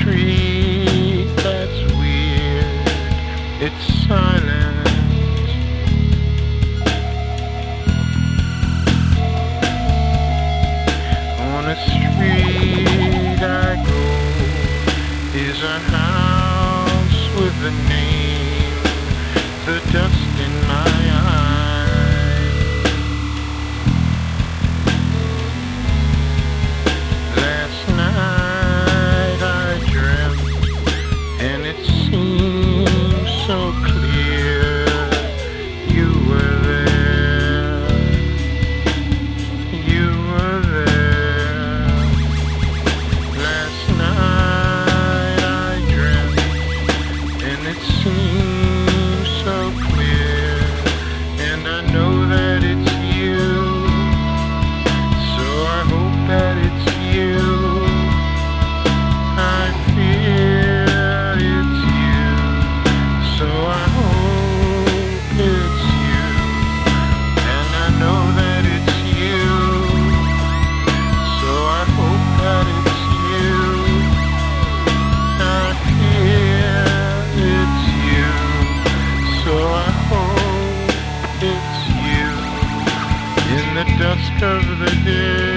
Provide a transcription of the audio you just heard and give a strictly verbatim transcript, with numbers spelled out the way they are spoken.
street that's weird, it's silent. On a street I go is a house with a name, the dust in my eyes. Last night I dreamt, and it seemed so clear you were there, you were there. Last night I dreamt, and it seemed so clear, and I know that it's you, so I hope that it's you. I feel it's you, so I hope it's you, and I know that it's you, so I hope that it's you. I feel it's you, so I hope it's you. In the dusk of the day